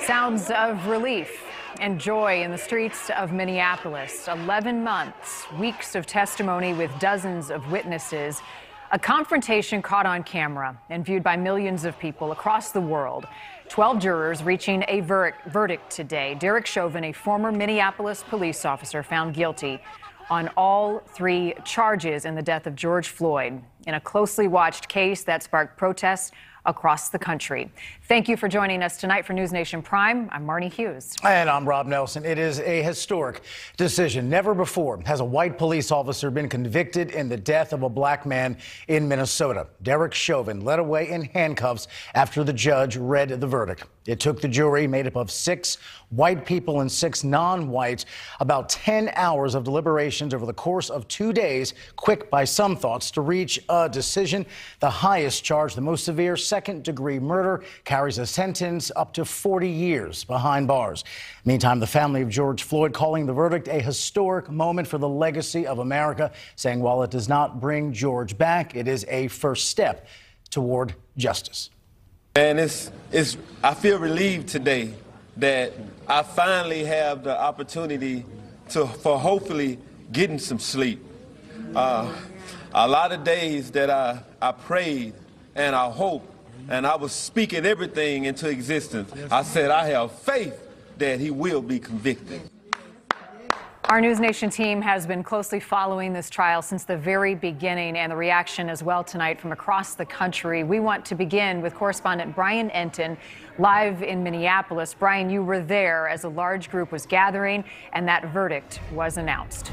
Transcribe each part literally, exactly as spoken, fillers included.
Sounds of relief and joy in the streets of Minneapolis. eleven months, weeks of testimony with dozens of witnesses. A confrontation caught on camera and viewed by millions of people across the world. twelve jurors reaching a ver- verdict today. Derek Chauvin, a former Minneapolis police officer, found guilty on all three charges in the death of George Floyd in a closely watched case that sparked protests across the country. Thank you for joining us tonight for News Nation Prime. I'm Marnie Hughes. And I'm Rob Nelson. It is a historic decision. Never before has a white police officer been convicted in the death of a black man in Minnesota. Derek Chauvin led away in handcuffs after the judge read the verdict. It took the jury, made up of six white people and six non-whites, about ten hours of deliberations over the course of two days, quick by some thoughts, to reach a decision. The highest charge, the most severe, second-degree murder, carries a sentence up to forty years behind bars. Meantime, the family of George Floyd calling the verdict a historic moment for the legacy of America, saying while it does not bring George back, it is a first step toward justice. And it's, it's, I feel relieved today that I finally have the opportunity to, for hopefully getting some sleep. Uh, a lot of days that I, I prayed and I hoped, and I was speaking everything into existence. I said, I have faith that he will be convicted. Our News Nation team has been closely following this trial since the very beginning, and the reaction as well tonight from across the country. We want to begin with correspondent Brian Entin, live in Minneapolis. Brian, you were there as a large group was gathering and that verdict was announced.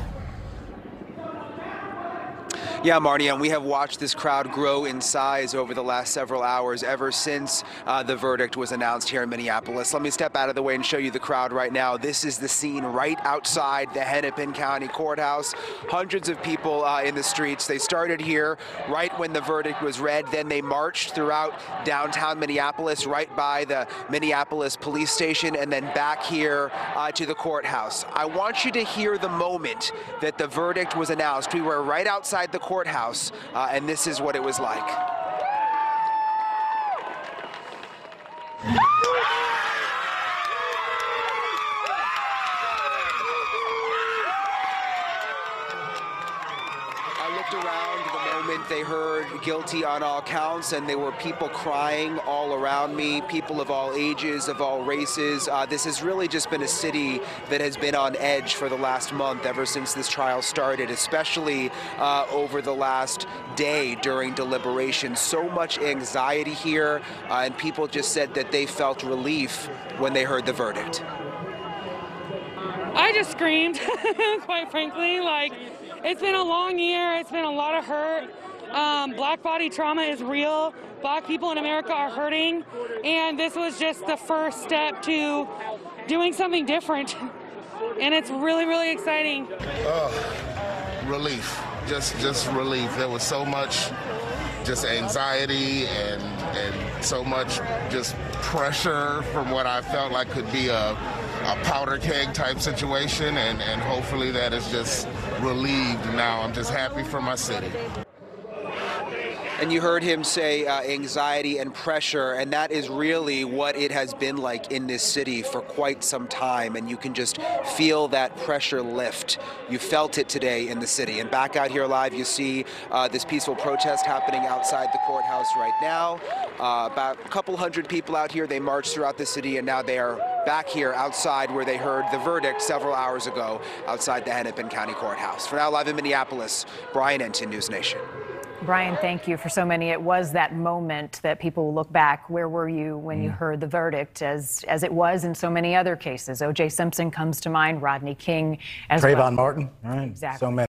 Yeah, Marnie, and we have watched this crowd grow in size over the last several hours ever since uh, the verdict was announced here in Minneapolis. Let me step out of the way and show you the crowd right now. This is the scene right outside the Hennepin County Courthouse. Hundreds of people uh, in the streets. They started here right when the verdict was read. Then they marched throughout downtown Minneapolis, right by the Minneapolis police station, and then back here uh, to the courthouse. I want you to hear the moment that the verdict was announced. We were right outside the courthouse. courthouse, uh, and this is what it was like. I looked around the moment they heard guilty on all counts, and there were people crying all around me, people of all ages, of all races. Uh, this has really just been a city that has been on edge for the last month ever since this trial started, especially uh, over the last day during deliberation. So much anxiety here, uh, and people just said that they felt relief when they heard the verdict. I just screamed, quite frankly. Like, it's been a long year. It's been a lot of hurt. Um, black body trauma is real. Black people in America are hurting. And this was just the first step to doing something different. And it's really, really exciting. Oh, relief. Just, just relief. There was so much just anxiety and, and so much just pressure from what I felt like could be a, a powder keg type situation, and, and hopefully that is just relieved now. I'm just happy for my city. And you heard him say uh, anxiety and pressure, and that is really what it has been like in this city for quite some time, and you can just feel that pressure lift. You felt it today in the city. And back out here live, you see uh, this peaceful protest happening outside the courthouse right now. Uh, about a couple hundred people out here. They marched throughout the city, and now they are back here outside where they heard the verdict several hours ago outside the Hennepin County Courthouse. For now, live in Minneapolis, Brian Entin, News Nation. Brian, thank you for so many. It was that moment that people will look back. Where were you when mm. you heard the verdict, as as it was in so many other cases? O J Simpson comes to mind, Rodney King as Trayvon well. Martin. All right. Exactly. So many.